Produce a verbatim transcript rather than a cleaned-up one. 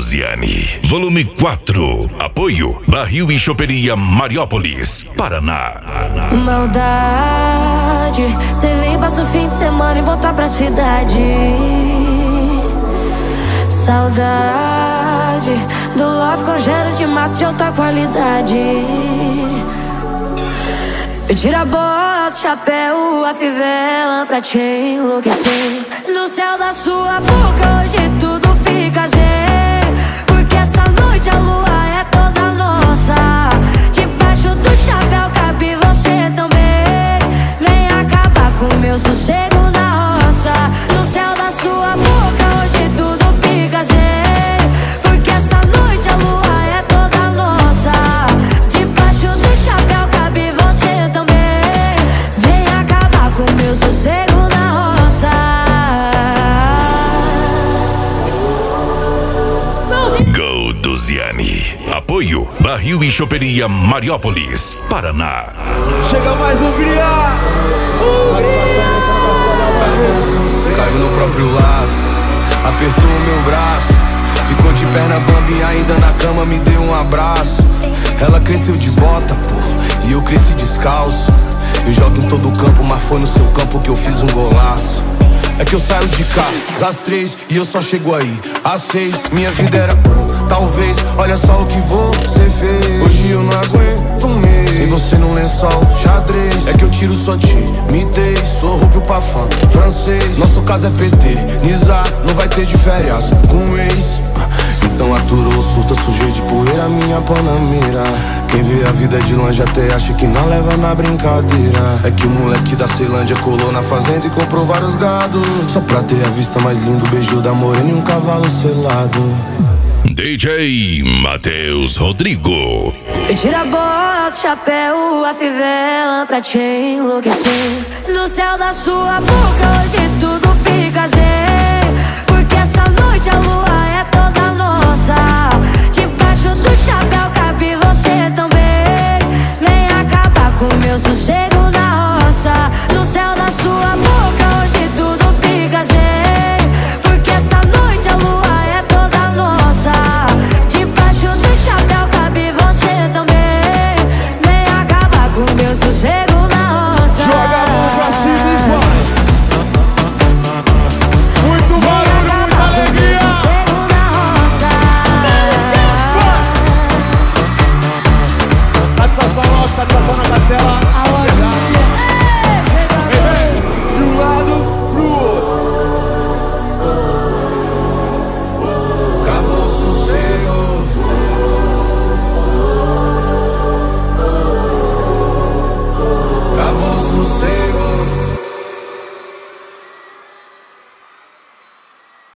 Golduziani, volume quatro. Apoio Barril e Choperia Mariópolis, Paraná. Maldade, cê vem, passa o fim de semana e volta pra cidade. Saudade do love com cheiro de mato de alta qualidade. Eu tiro a bota, o chapéu, a fivela pra te enlouquecer. No céu da sua boca hoje tudo fica zen, porque essa noite a lua é toda nossa. Debaixo do chapéu cabe você também. Vem acabar com o meu sossego na roça. No céu da sua boca hoje tudo fica zen, porque essa noite a lua é toda nossa. Debaixo do chapéu cabe você também. Vem acabar com o meu sossego na roça. Golduziani. Apoio Barril e Choperia Mariópolis, Paraná. Chega mais um cria. Caiu no próprio laço, apertou o meu braço, ficou de perna bamba e ainda na cama me deu um abraço. Ela cresceu de bota, pô, e eu cresci descalço. Eu jogo em todo campo, mas foi no seu campo que eu fiz um golaço. É que eu saio de casa às três e eu só chego aí às seis. Minha vida era um, talvez, olha só o que você fez. Hoje eu não aguento um mês sem você num lençol xadrez. É que eu tiro sua timidez, sou rubro pra fã francês. Nosso caso é P T, Nizar, não vai ter de férias com um ex. Então aturou, surta, sujei de poeira minha panamera. Quem vê a vida de longe até acha que não leva na brincadeira. É que o moleque da Ceilândia colou na fazenda e comprou vários gados, só pra ter a vista mais linda, o beijo da morena e um cavalo selado. D J Matheus Rodrigo. Eu tiro a bota, o chapéu, a fivela pra te enlouquecer. No céu da sua boca hoje tudo fica zen, porque essa noite a lua é toda nossa. Debaixo do chapéu cabe você também. Vem acabar com o meu sossego